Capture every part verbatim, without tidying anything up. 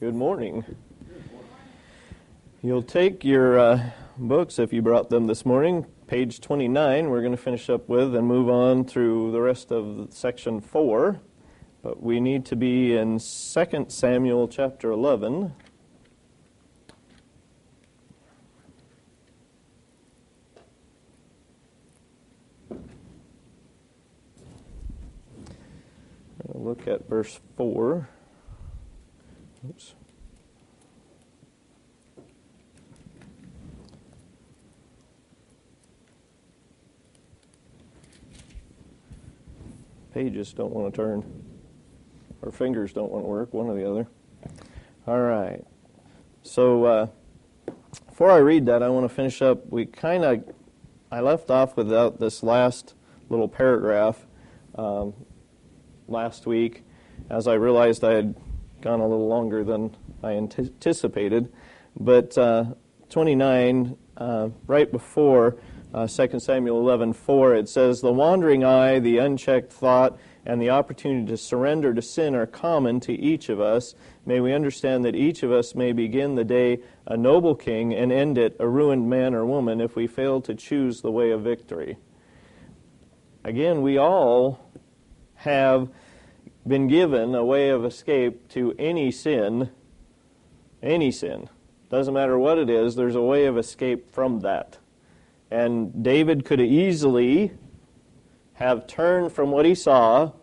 Good morning. You'll take your uh, books, if you brought them this morning, page twenty-nine, we're going to finish up with and move on through the rest of section four. But we need to be in Second Samuel chapter eleven. We'll look at verse four. Oops. Pages don't want to turn. Our fingers don't want to work, one or the other. All right. So uh, before I read that, I want to finish up. We kind of, I left off without this last little paragraph um, last week, as I realized I had gone a little longer than I anticipated. But uh, twenty-nine, uh, right before Uh, Second Samuel eleven four, it says, "The wandering eye, the unchecked thought, and the opportunity to surrender to sin are common to each of us. May we understand that each of us may begin the day a noble king and end it a ruined man or woman if we fail to choose the way of victory." Again, we all have been given a way of escape to any sin, any sin. Doesn't matter what it is, there's a way of escape from that. And David could easily have turned from what he saw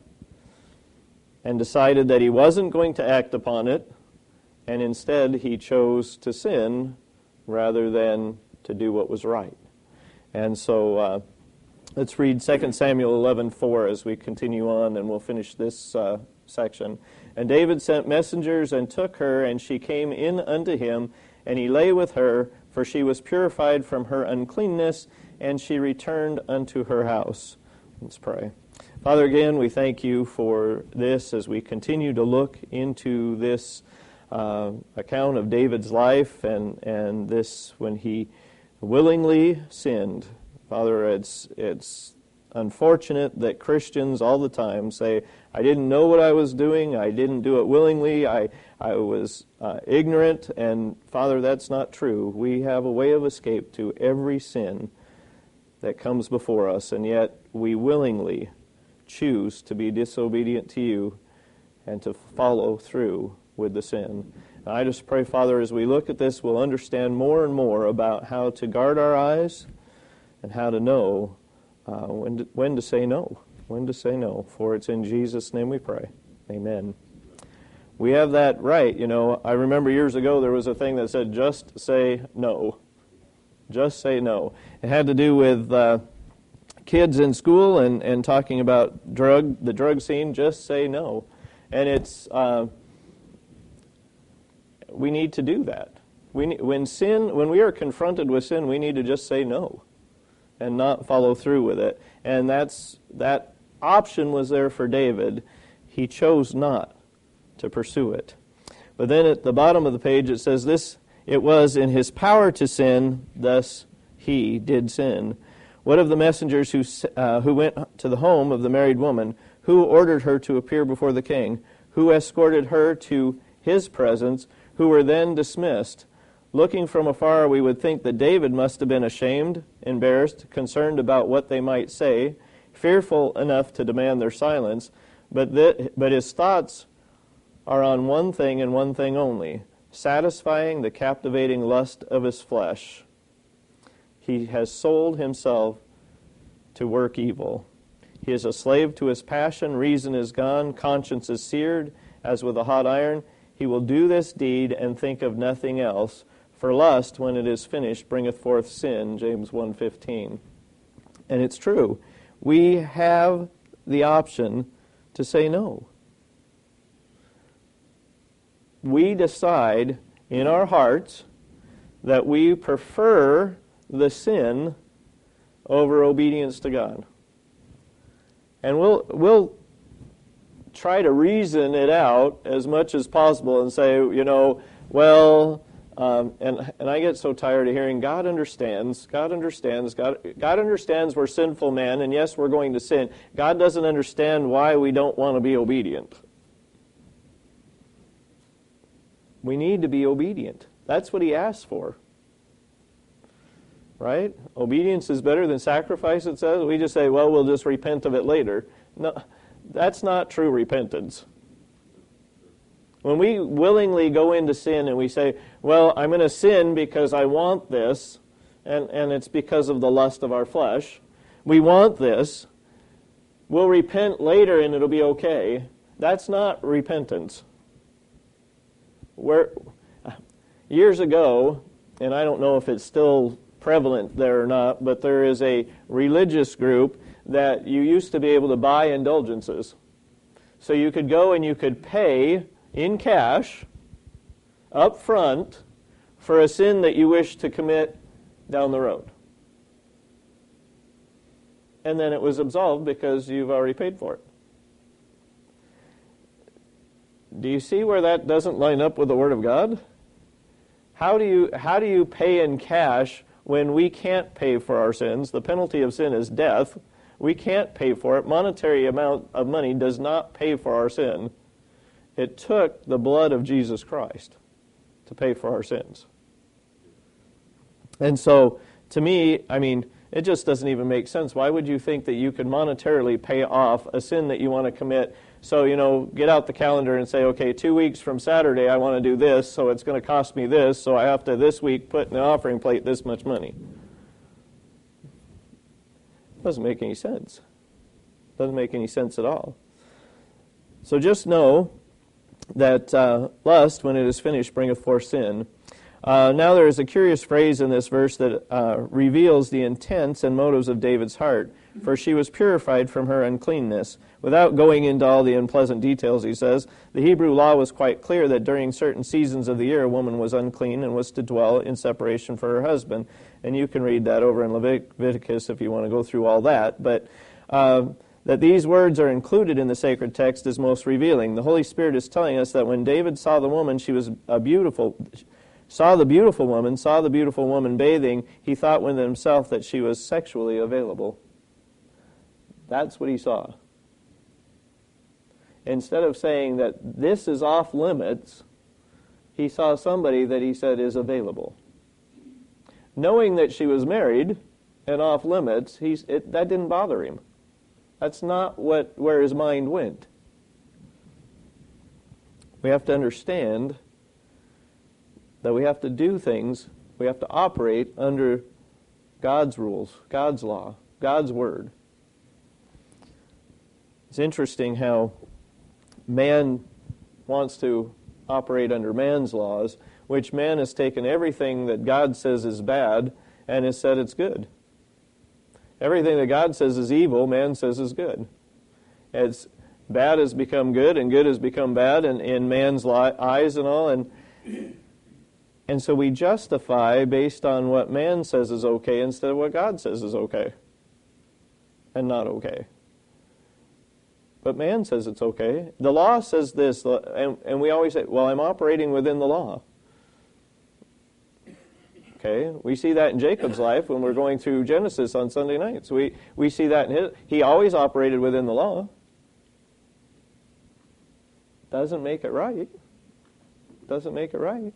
and decided that he wasn't going to act upon it, and instead he chose to sin rather than to do what was right. And so uh, let's read Second Samuel eleven four as we continue on, and we'll finish this uh, section. "And David sent messengers and took her, and she came in unto him, and he lay with her, for she was purified from her uncleanness, and she returned unto her house." Let's pray. Father, again, we thank you for this as we continue to look into this uh, account of David's life and, and this when he willingly sinned. Father, it's it's unfortunate that Christians all the time say, "I didn't know what I was doing, I didn't do it willingly, I, I was uh, ignorant," and Father, that's not true. We have a way of escape to every sin that comes before us, and yet we willingly choose to be disobedient to you and to follow through with the sin. And I just pray, Father, as we look at this, we'll understand more and more about how to guard our eyes and how to know Uh, when, to, when to say no, when to say no, for it's in Jesus' name we pray. Amen. We have that right, you know. I remember years ago there was a thing that said, just say no. Just say no. It had to do with uh, kids in school and, and talking about drug, the drug scene. Just say no. And it's, uh, we need to do that. We when sin, when we are confronted with sin, we need to just say no and not follow through with it. And that's that option was there for David. He chose not to pursue it. But then at the bottom of the page it says, "This it was in his power to sin, thus he did sin. What of the messengers who uh, who went to the home of the married woman? Who ordered her to appear before the king? Who escorted her to his presence? Who were then dismissed? Looking from afar, we would think that David must have been ashamed, embarrassed, concerned about what they might say, fearful enough to demand their silence, but that, but his thoughts are on one thing and one thing only, satisfying the captivating lust of his flesh. He has sold himself to work evil. He is a slave to his passion, reason is gone, conscience is seared, as with a hot iron. He will do this deed and think of nothing else. For lust, when it is finished, bringeth forth sin, James one fifteen. And it's true. We have the option to say no. We decide in our hearts that we prefer the sin over obedience to God. And we'll we'll try to reason it out as much as possible and say, you know, well, Um, and and I get so tired of hearing, God understands, God understands, God, God understands we're sinful men, and yes, we're going to sin. God doesn't understand why we don't want to be obedient. We need to be obedient. That's what he asks for. Right? Obedience is better than sacrifice, it says. We just say, well, we'll just repent of it later. No, that's not true repentance. When we willingly go into sin and we say, well, I'm going to sin because I want this, and, and it's because of the lust of our flesh. We want this. We'll repent later and it'll be okay. That's not repentance. Where, years ago, and I don't know if it's still prevalent there or not, but there is a religious group that you used to be able to buy indulgences. So you could go and you could pay in cash up front for a sin that you wish to commit down the road. And then it was absolved because you've already paid for it. Do you see where that doesn't line up with the Word of God? How do you how do you pay in cash when we can't pay for our sins? The penalty of sin is death. We can't pay for it. Monetary amount of money does not pay for our sin. It took the blood of Jesus Christ to pay for our sins. And so, to me, I mean, it just doesn't even make sense. Why would you think that you could monetarily pay off a sin that you want to commit? So, you know, get out the calendar and say, okay, two weeks from Saturday I want to do this, so it's going to cost me this, so I have to this week put in the offering plate this much money. Doesn't make any sense. Doesn't make any sense at all. So just know that uh, lust, when it is finished, bringeth forth sin. Uh, now there is a curious phrase in this verse that uh, reveals the intents and motives of David's heart. For she was purified from her uncleanness. Without going into all the unpleasant details, he says, the Hebrew law was quite clear that during certain seasons of the year, a woman was unclean and was to dwell in separation for her husband. And you can read that over in Leviticus if you want to go through all that. But uh, that these words are included in the sacred text is most revealing. The Holy Spirit is telling us that when David saw the woman, she was a beautiful, saw the beautiful woman, saw the beautiful woman bathing, he thought within himself that she was sexually available. That's what he saw. Instead of saying that this is off limits, he saw somebody that he said is available. Knowing that she was married and off limits, he's, it, that didn't bother him. That's not what where his mind went. We have to understand that we have to do things, we have to operate under God's rules, God's law, God's word. It's interesting how man wants to operate under man's laws, which man has taken everything that God says is bad and has said it's good. Everything that God says is evil, man says is good. It's bad has become good and good has become bad in, in man's li- eyes and all. And, and so we justify based on what man says is okay instead of what God says is okay and not okay. But man says it's okay. The law says this, and, and we always say, well, I'm operating within the law. Okay, we see that in Jacob's life when we're going through Genesis on Sunday nights. We we see that in his, he always operated within the law. Doesn't make it right. Doesn't make it right.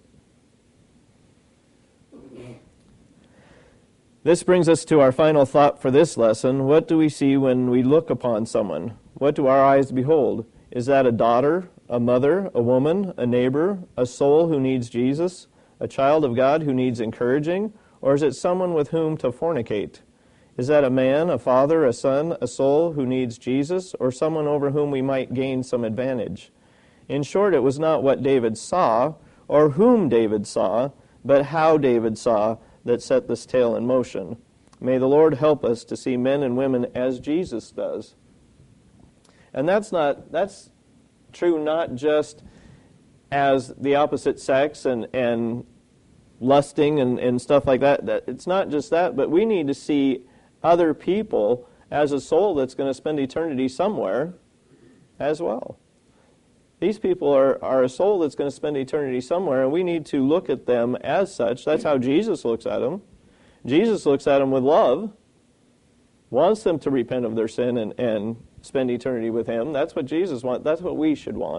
This brings us to our final thought for this lesson. What do we see when we look upon someone? What do our eyes behold? Is that a daughter, a mother, a woman, a neighbor, a soul who needs Jesus? A child of God who needs encouraging? Or is it someone with whom to fornicate? Is that a man, a father, a son, a soul who needs Jesus, or someone over whom we might gain some advantage? In short, it was not what David saw, or whom David saw, but how David saw that set this tale in motion. May the Lord help us to see men and women as Jesus does. And that's not that's true not just as the opposite sex and, and lusting and, and stuff like that. that. It's not just that, but we need to see other people as a soul that's going to spend eternity somewhere as well. These people are, are a soul that's going to spend eternity somewhere, and we need to look at them as such. That's how Jesus looks at them. Jesus looks at them with love, wants them to repent of their sin and, and spend eternity with Him. That's what Jesus wants. That's what we should want.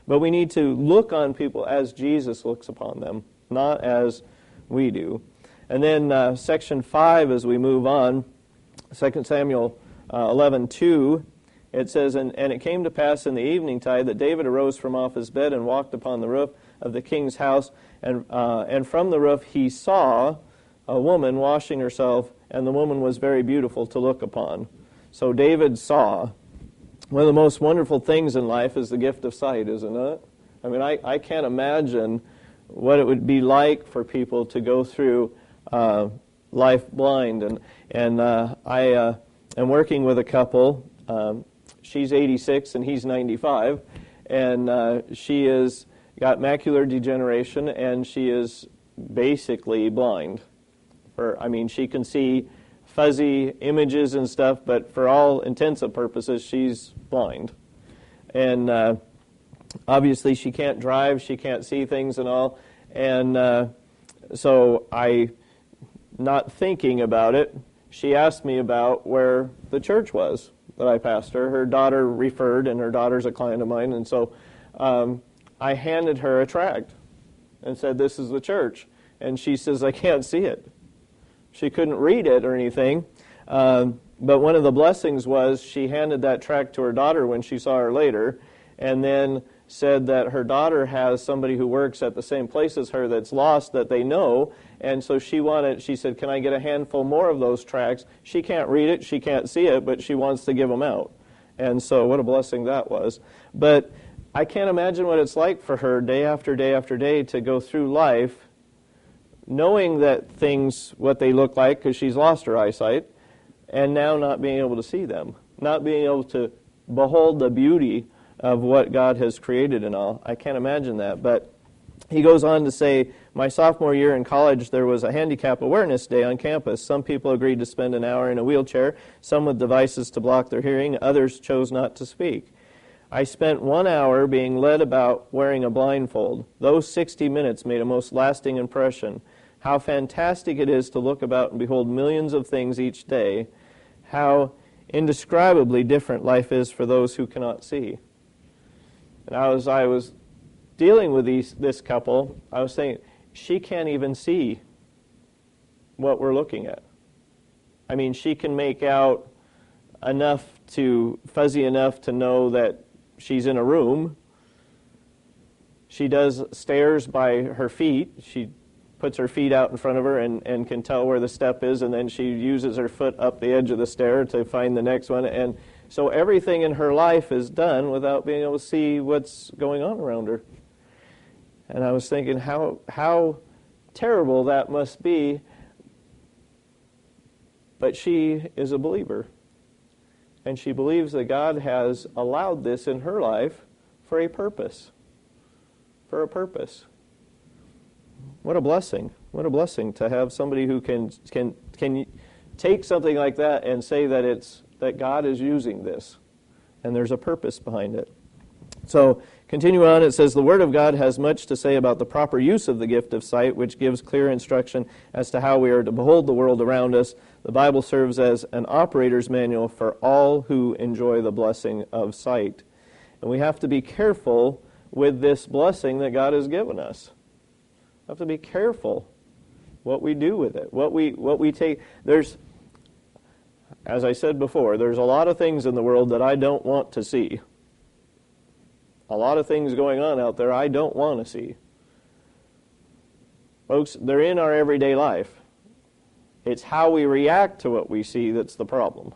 But we need to look on people as Jesus looks upon them, not as we do. And then uh, section five, as we move on, Second Samuel uh, eleven two, it says, and, and it came to pass in the eveningtide that David arose from off his bed and walked upon the roof of the king's house, and uh, and from the roof he saw a woman washing herself, and the woman was very beautiful to look upon. So David saw. One of the most wonderful things in life is the gift of sight, isn't it? I mean, I, I can't imagine what it would be like for people to go through uh, life blind. And and uh, I uh, am working with a couple. Um, she's eighty-six and he's ninety-five, and uh, she has got macular degeneration, and she is basically blind. For I mean, she can see fuzzy images and stuff, but for all intents and purposes, she's blind. And uh, obviously she can't drive, she can't see things and all. And uh, so I, not thinking about it, she asked me about where the church was that I pastor. Her daughter referred, and her daughter's a client of mine, and so um, I handed her a tract and said, "This is the church." And she says, "I can't see it." She couldn't read it or anything, um, but one of the blessings was she handed that tract to her daughter when she saw her later, and then said that her daughter has somebody who works at the same place as her that's lost that they know, and so she wanted, she said, "Can I get a handful more of those tracts?" She can't read it, she can't see it, but she wants to give them out. And so what a blessing that was. But I can't imagine what it's like for her day after day after day to go through life knowing that things, what they look like, because she's lost her eyesight, and now not being able to see them, not being able to behold the beauty of what God has created and all. I can't imagine that. But he goes on to say, my sophomore year in college, there was a handicap awareness day on campus. Some people agreed to spend an hour in a wheelchair, some with devices to block their hearing, others chose not to speak. I spent one hour being led about wearing a blindfold. Those sixty minutes made a most lasting impression. How fantastic it is to look about and behold millions of things each day. How indescribably different life is for those who cannot see. And as I was dealing with these, this couple, I was saying, she can't even see what we're looking at. I mean, she can make out enough to, fuzzy enough to know that she's in a room. She does stairs by her feet. She puts her feet out in front of her and, and can tell where the step is, and then she uses her foot up the edge of the stair to find the next one. And so everything in her life is done without being able to see what's going on around her. And I was thinking how how terrible that must be. But she is a believer. And she believes that God has allowed this in her life for a purpose. For a purpose. What a blessing. What a blessing to have somebody who can can can take something like that and say that it's that God is using this and there's a purpose behind it. So, continue on, it says, the Word of God has much to say about the proper use of the gift of sight, which gives clear instruction as to how we are to behold the world around us. The Bible serves as an operator's manual for all who enjoy the blessing of sight. And we have to be careful with this blessing that God has given us. We have to be careful what we do with it, what we what we take. There's, as I said before, there's a lot of things in the world that I don't want to see. A lot of things going on out there I don't want to see. Folks, they're in our everyday life. It's how we react to what we see that's the problem,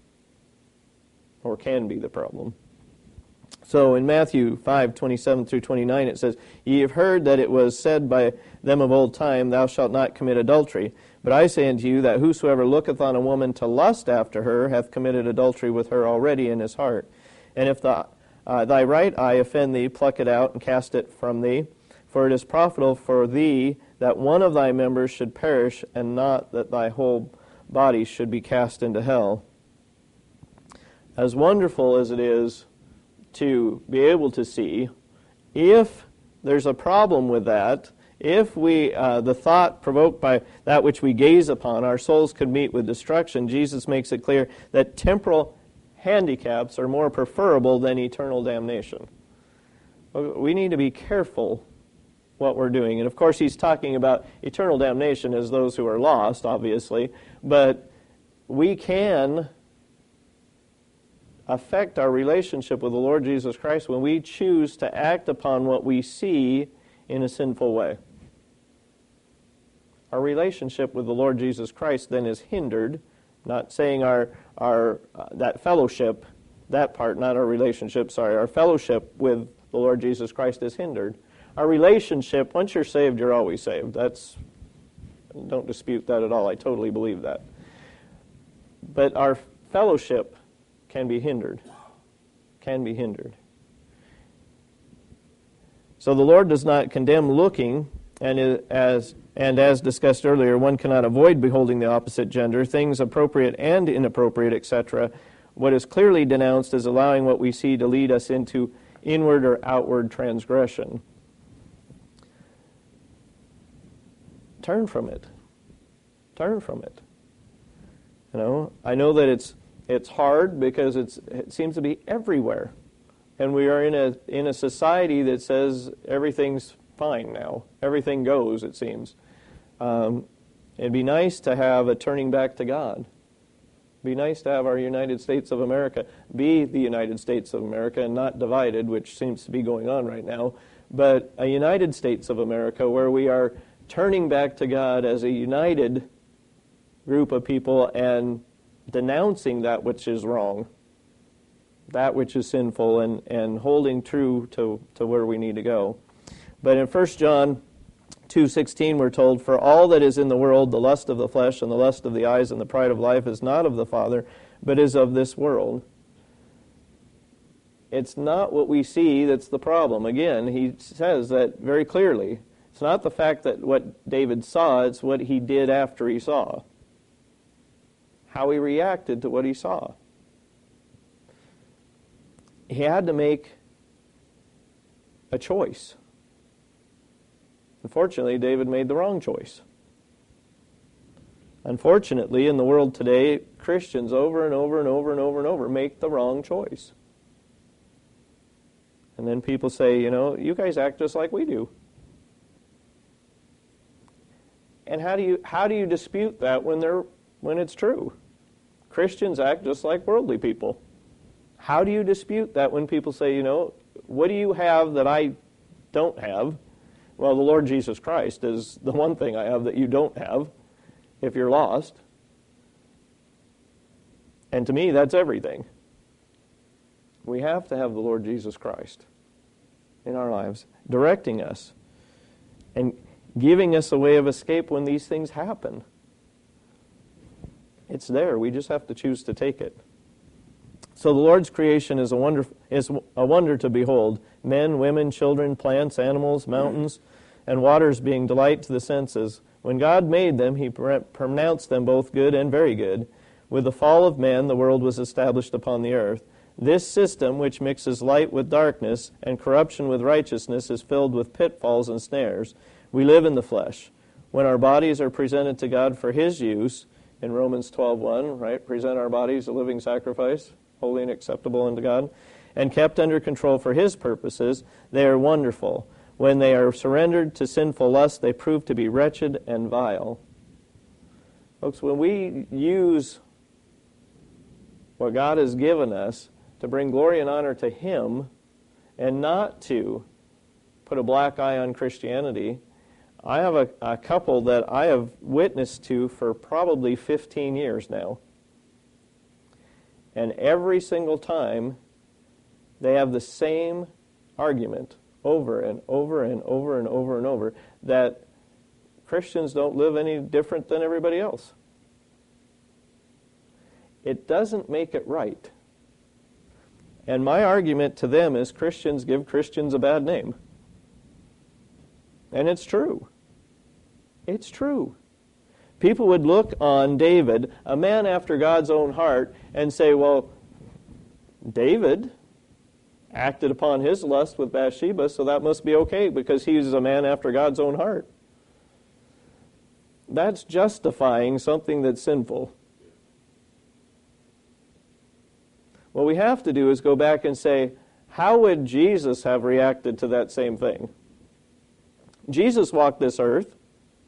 or can be the problem. So in Matthew five, twenty-seven through twenty-nine, it says, Ye have heard that it was said by them of old time, Thou shalt not commit adultery. But I say unto you that whosoever looketh on a woman to lust after her hath committed adultery with her already in his heart. And if the, uh, thy right eye offend thee, pluck it out and cast it from thee. For it is profitable for thee that one of thy members should perish, and not that thy whole body should be cast into hell. As wonderful as it is to be able to see, if there's a problem with that, if we, uh, the thought provoked by that which we gaze upon, our souls could meet with destruction, Jesus makes it clear that temporal handicaps are more preferable than eternal damnation. We need to be careful what we're doing. And of course, he's talking about eternal damnation as those who are lost, obviously. But we can affect our relationship with the Lord Jesus Christ when we choose to act upon what we see in a sinful way. Our relationship with the Lord Jesus Christ then is hindered, not saying our our uh, that fellowship, that part, not our relationship, sorry, our fellowship with the Lord Jesus Christ is hindered. Our relationship, once you're saved, you're always saved. That's, don't dispute that at all. I totally believe that. But our fellowship can be hindered. Can be hindered. So the Lord does not condemn looking, and as and as discussed earlier, one cannot avoid beholding the opposite gender, things appropriate and inappropriate, et cetera. What is clearly denounced is allowing what we see to lead us into inward or outward transgression. Turn from it. Turn from it. You know, I know that it's it's hard because it's it seems to be everywhere, and we are in a in a society that says everything's fine now. Everything goes, it seems. Um, it'd be nice to have a turning back to God. It'd be nice to have our United States of America be the United States of America and not divided, which seems to be going on right now, but a United States of America where we are turning back to God as a united group of people and denouncing that which is wrong, that which is sinful, and, and holding true to, to where we need to go. But in First John two sixteen, we're told, "For all that is in the world, the lust of the flesh and the lust of the eyes and the pride of life is not of the Father, but is of this world." It's not what we see that's the problem. Again, he says that very clearly. It's not the fact that what David saw, it's what he did after he saw. How he reacted to what he saw. He had to make a choice. Unfortunately, David made the wrong choice. Unfortunately, in the world today, Christians over and over and over and over and over make the wrong choice. And then people say, you know, you guys act just like we do. And how do you how do you dispute that when they're when it's true? Christians act just like worldly people. How do you dispute that when people say, you know, what do you have that I don't have? Well, the Lord Jesus Christ is the one thing I have that you don't have if you're lost. And to me, that's everything. We have to have the Lord Jesus Christ in our lives, directing us and giving us a way of escape when these things happen. It's there. We just have to choose to take it. So the Lord's creation is a wonder, is a wonder to behold. Men, women, children, plants, animals, mountains, and waters being delight to the senses. When God made them, He pronounced them both good and very good. With the fall of man, the world was established upon the earth. This system, which mixes light with darkness and corruption with righteousness, is filled with pitfalls and snares. We live in the flesh. When our bodies are presented to God for His use, in Romans twelve one, right, present our bodies a living sacrifice, holy and acceptable unto God, and kept under control for His purposes, they are wonderful. When they are surrendered to sinful lust, they prove to be wretched and vile. Folks, when we use what God has given us to bring glory and honor to Him and not to put a black eye on Christianity, I have a, a couple that I have witnessed to for probably fifteen years now. And every single time, they have the same argument over and over and over and over and over, that Christians don't live any different than everybody else. It doesn't make it right. And my argument to them is Christians give Christians a bad name. And it's true. It's true. People would look on David, a man after God's own heart, and say, well, David acted upon his lust with Bathsheba, so that must be okay because he's a man after God's own heart. That's justifying something that's sinful. What we have to do is go back and say, how would Jesus have reacted to that same thing? Jesus walked this earth.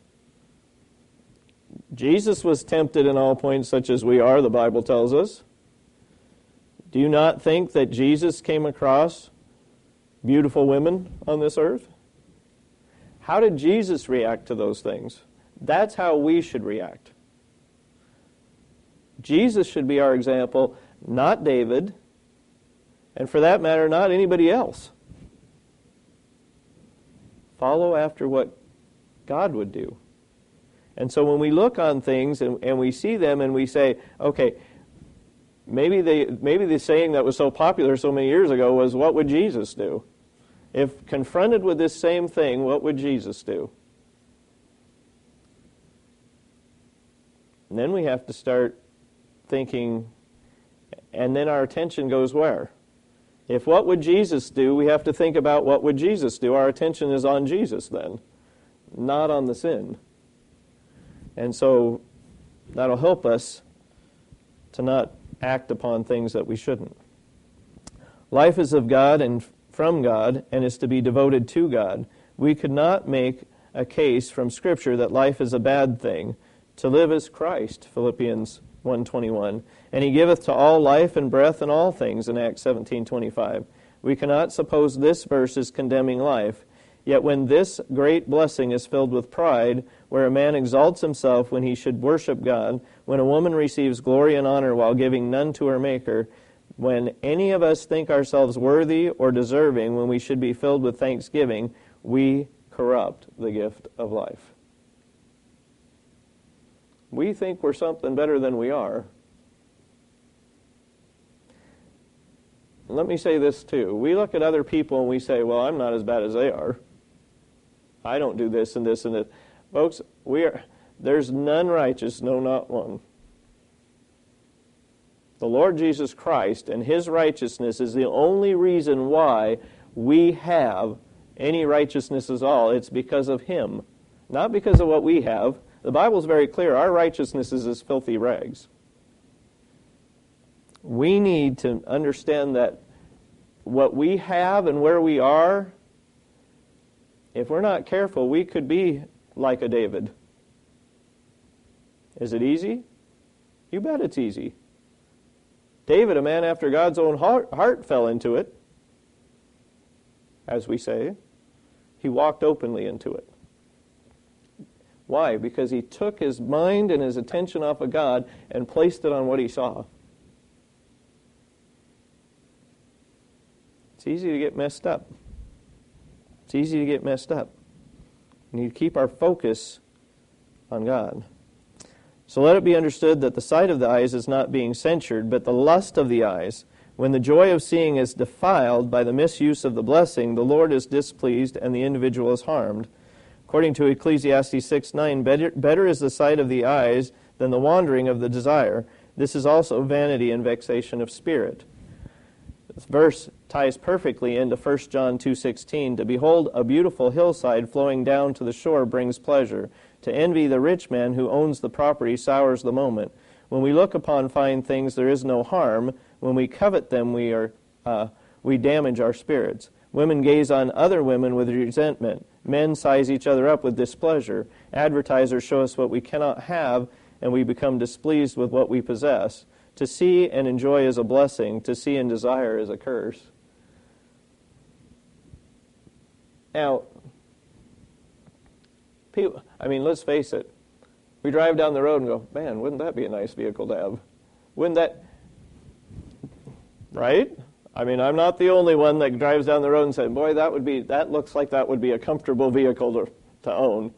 Jesus was tempted in all points such as we are, the Bible tells us. Do you not think that Jesus came across beautiful women on this earth? How did Jesus react to those things? That's how we should react. Jesus should be our example, not David, and for that matter, not anybody else. Follow after what God would do. And so when we look on things and, and we see them and we say, okay, maybe they maybe the saying that was so popular so many years ago was, what would Jesus do? If confronted with this same thing, what would Jesus do? And then we have to start thinking, and then our attention goes where? If what would Jesus do, we have to think about what would Jesus do. Our attention is on Jesus then, not on the sin. And so that'll help us to not act upon things that we shouldn't. Life is of God and from God and is to be devoted to God. We could not make a case from Scripture that life is a bad thing. To live is Christ, Philippians one twenty-one. And He giveth to all life and breath and all things, in Acts seventeen twenty-five. We cannot suppose this verse is condemning life. Yet when this great blessing is filled with pride, where a man exalts himself when he should worship God, when a woman receives glory and honor while giving none to her Maker, when any of us think ourselves worthy or deserving when we should be filled with thanksgiving, we corrupt the gift of life. We think we're something better than we are. Let me say this too. We look at other people and we say, well, I'm not as bad as they are. I don't do this and this and this. Folks, we are, there's none righteous, no, not one. The Lord Jesus Christ and His righteousness is the only reason why we have any righteousness at all. It's because of Him, not because of what we have. The Bible's very clear. Our righteousness is as filthy rags. We need to understand that what we have and where we are, if we're not careful, we could be like a David. Is it easy? You bet it's easy. David, a man after God's own heart, heart, fell into it, as we say. He walked openly into it. Why? Because he took his mind and his attention off of God and placed it on what he saw. It's easy to get messed up. It's easy to get messed up. We need to keep our focus on God. So let it be understood that the sight of the eyes is not being censured, but the lust of the eyes. When the joy of seeing is defiled by the misuse of the blessing, the Lord is displeased and the individual is harmed. According to Ecclesiastes six nine, better, better is the sight of the eyes than the wandering of the desire. This is also vanity and vexation of spirit. This verse ties perfectly into First John two sixteen. To behold a beautiful hillside flowing down to the shore brings pleasure. To envy the rich man who owns the property sours the moment. When we look upon fine things, there is no harm. When we covet them, we are uh, we damage our spirits. Women gaze on other women with resentment. Men size each other up with displeasure. Advertisers show us what we cannot have, and we become displeased with what we possess. To see and enjoy is a blessing. To see and desire is a curse. Now, people, I mean, let's face it. We drive down the road and go, man, wouldn't that be a nice vehicle to have? Wouldn't that, right? I mean, I'm not the only one that drives down the road and says, boy, that would be, that looks like that would be a comfortable vehicle to, to own.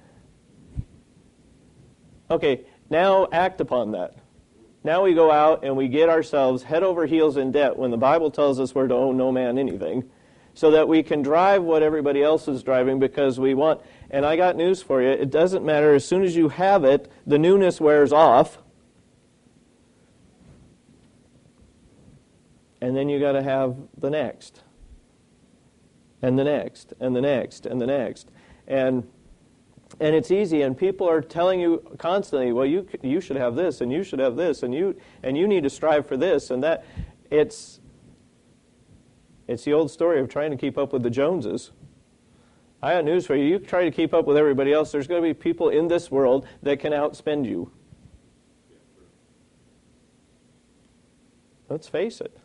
Okay, now act upon that. Now we go out and we get ourselves head over heels in debt when the Bible tells us we're to owe no man anything, so that we can drive what everybody else is driving because we want. And I got news for you. It doesn't matter. As soon as you have it, the newness wears off. And then you got to have the next. And the next, and the next, and the next. And and it's easy, and people are telling you constantly, well, you you should have this, and you should have this, and you and you need to strive for this and that. It's It's the old story of trying to keep up with the Joneses. I got news for you. You try to keep up with everybody else, there's going to be people in this world that can outspend you. Let's face it.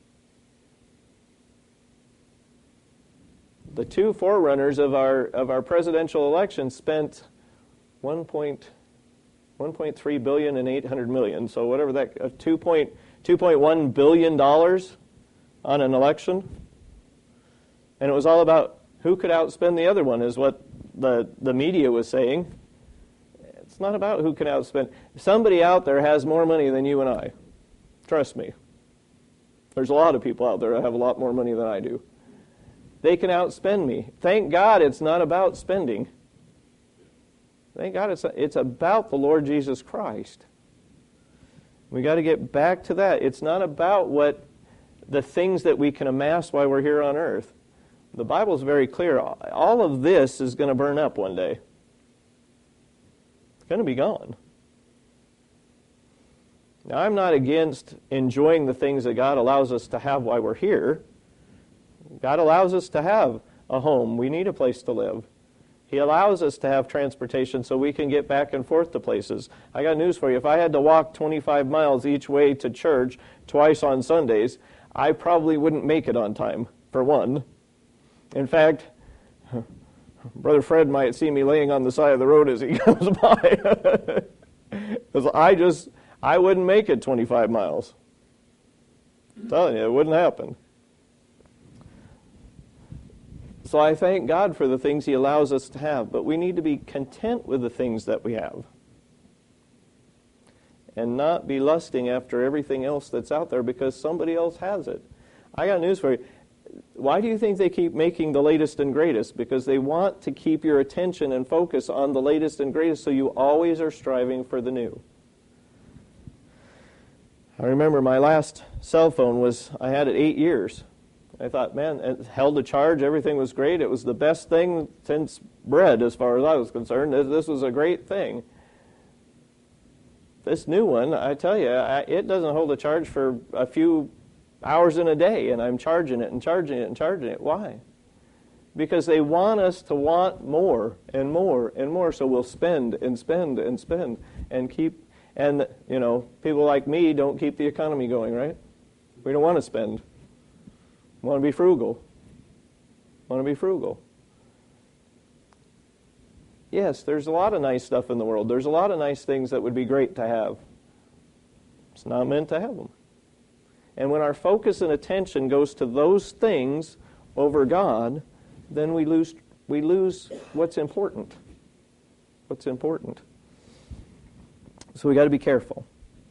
The two forerunners of our of our presidential election spent one point three billion and eight hundred million. So whatever that uh, two point one billion dollars on an election, and it was all about who could outspend the other one, is what the the media was saying. It's not about who can outspend. Somebody out there has more money than you and I. Trust me. There's a lot of people out there that have a lot more money than I do. They can outspend me. Thank God it's not about spending. Thank God it's, it's about the Lord Jesus Christ. We got to get back to that. It's not about what the things that we can amass while we're here on earth. The Bible is very clear. All of this is going to burn up one day. It's going to be gone. Now, I'm not against enjoying the things that God allows us to have while we're here. God allows us to have a home. We need a place to live. He allows us to have transportation so we can get back and forth to places. I got news for you. If I had to walk twenty-five miles each way to church twice on Sundays, I probably wouldn't make it on time, for one. In fact, Brother Fred might see me laying on the side of the road as he comes by. Because I just, I wouldn't make it twenty-five miles. I'm telling you, it wouldn't happen. So I thank God for the things He allows us to have, but we need to be content with the things that we have and not be lusting after everything else that's out there because somebody else has it. I got news for you. Why do you think they keep making the latest and greatest? Because they want to keep your attention and focus on the latest and greatest, so you always are striving for the new. I remember my last cell phone was, I had it eight years. I thought, man, it held a charge, everything was great. It was the best thing since bread, as far as I was concerned. This was a great thing. This new one, I tell you, it doesn't hold a charge for a few hours in a day, and I'm charging it and charging it and charging it. Why? Because they want us to want more and more and more, so we'll spend and spend and spend and keep, and, you know, people like me don't keep the economy going, right? We don't want to spend. We want to be frugal. We want to be frugal. Yes, there's a lot of nice stuff in the world. There's a lot of nice things that would be great to have. It's not meant to have them. And when our focus and attention goes to those things over God, then we lose we lose what's important. What's important. So we got to be careful.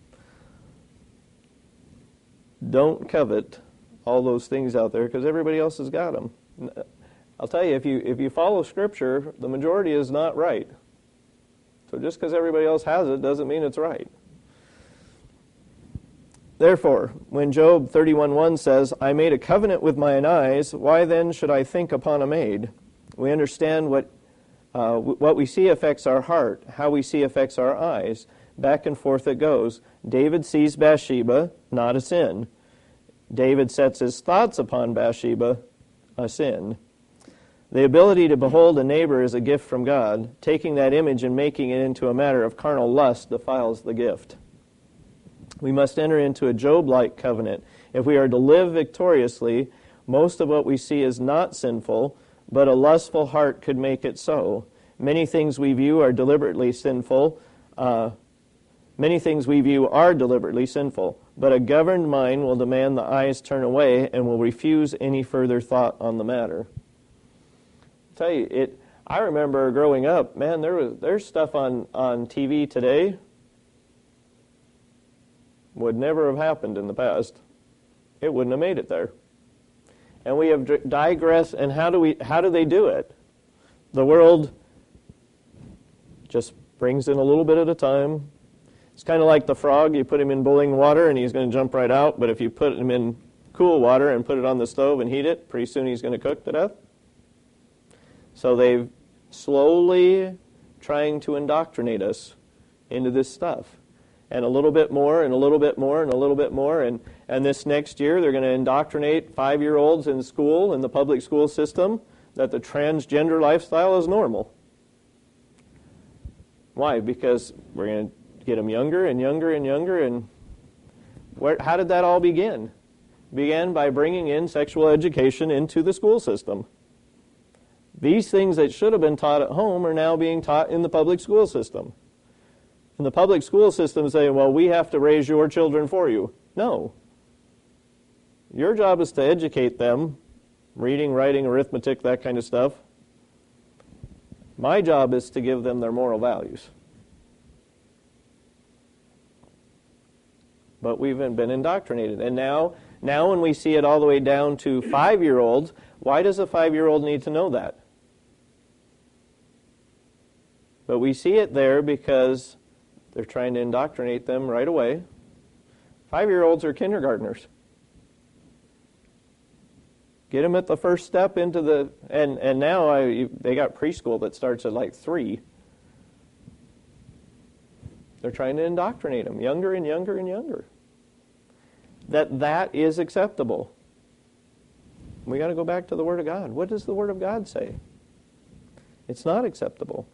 Don't covet all those things out there because everybody else has got them. I'll tell you, if you if you follow Scripture, the majority is not right. So just because everybody else has it doesn't mean it's right. Therefore, when Job thirty-one one says, I made a covenant with mine eyes, why then should I think upon a maid? We understand what uh, what we see affects our heart, how we see affects our eyes. Back and forth it goes. David sees Bathsheba, not a sin. David sets his thoughts upon Bathsheba, a sin. The ability to behold a neighbor is a gift from God. Taking that image and making it into a matter of carnal lust defiles the gift. We must enter into a Job-like covenant. If we are to live victoriously, most of what we see is not sinful, but a lustful heart could make it so. Many things we view are deliberately sinful. Uh, many things we view are deliberately sinful, but a governed mind will demand the eyes turn away and will refuse any further thought on the matter. I tell you, it. I remember growing up, man, there was there's stuff on, on T V today would never have happened in the past. It wouldn't have made it there. And we have digressed, and how do we how do they do it? The world just brings in a little bit at a time. It's kind of like the frog. You put him in boiling water and he's going to jump right out, but if you put him in cool water and put it on the stove and heat it, pretty soon he's going to cook to death. So they've slowly trying to indoctrinate us into this stuff. and a little bit more, and a little bit more, and a little bit more, and, and this next year they're going to indoctrinate five-year-olds in school, in the public school system, that the transgender lifestyle is normal. Why? Because we're going to get them younger and younger and younger, and where, how did that all begin? It began by bringing in sexual education into the school system. These things that should have been taught at home are now being taught in the public school system. And the public school system saying, well, we have to raise your children for you. No. Your job is to educate them, reading, writing, arithmetic, that kind of stuff. My job is to give them their moral values. But we've been indoctrinated. And now, now when we see it all the way down to five-year-olds, why does a five-year-old need to know that? But we see it there because they're trying to indoctrinate them right away. Five-year-olds are kindergartners. Get them at the first step into the... And, and now I, they got preschool that starts at like three. They're trying to indoctrinate them younger and younger and younger. That that is acceptable. We got to go back to the Word of God. What does the Word of God say? It's not acceptable.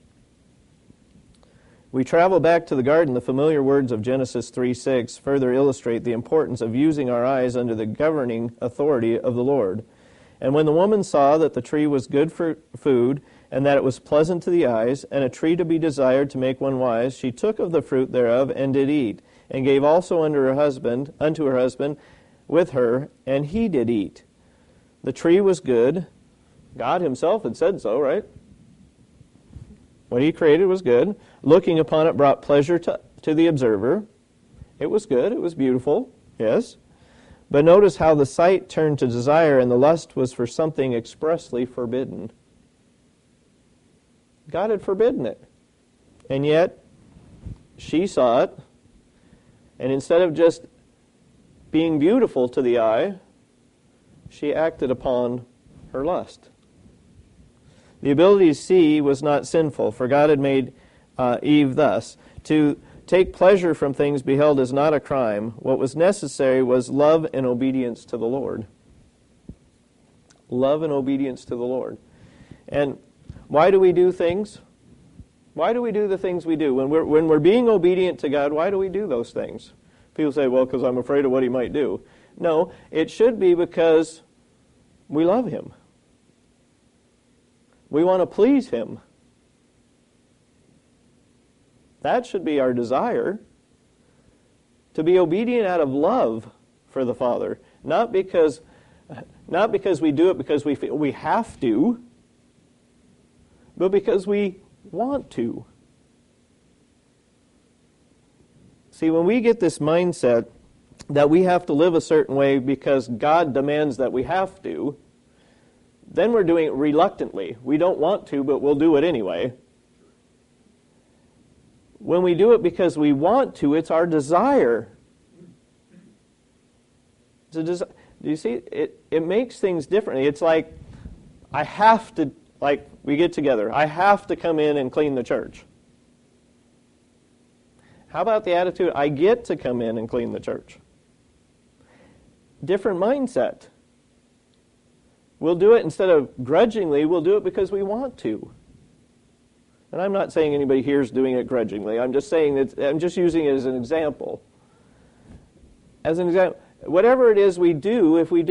We travel back to the garden. The familiar words of Genesis three six further illustrate the importance of using our eyes under the governing authority of the Lord. And when the woman saw that the tree was good for food, and that it was pleasant to the eyes, and a tree to be desired to make one wise, she took of the fruit thereof, and did eat, and gave also unto her husband, unto her husband with her, and he did eat. The tree was good. God himself had said so, right? What he created was good. Looking upon it brought pleasure to, to the observer. It was good. It was beautiful. Yes. But notice how the sight turned to desire, and the lust was for something expressly forbidden. God had forbidden it. And yet, she saw it, and instead of just being beautiful to the eye, she acted upon her lust. The ability to see was not sinful, for God had made uh, Eve thus. To take pleasure from things beheld is not a crime. What was necessary was love and obedience to the Lord. Love and obedience to the Lord. And why do we do things? Why do we do the things we do? When we're, when we're being obedient to God, why do we do those things? People say, well, because I'm afraid of what he might do. No, it should be because we love him. We want to please him. That should be our desire. To be obedient out of love for the Father. Not because, not because we do it because we feel we have to, but because we want to. See, when we get this mindset that we have to live a certain way because God demands that we have to, then we're doing it reluctantly. We don't want to, but we'll do it anyway. When we do it because we want to, it's our desire. It's a desi- do you see? It, it makes things differently. It's like, I have to, like we get together, I have to come in and clean the church. How about the attitude, I get to come in and clean the church? Different mindset. We'll do it instead of grudgingly, we'll do it because we want to. And I'm not saying anybody here is doing it grudgingly. I'm just saying that I'm just using it as an example. As an example, whatever it is we do, if we do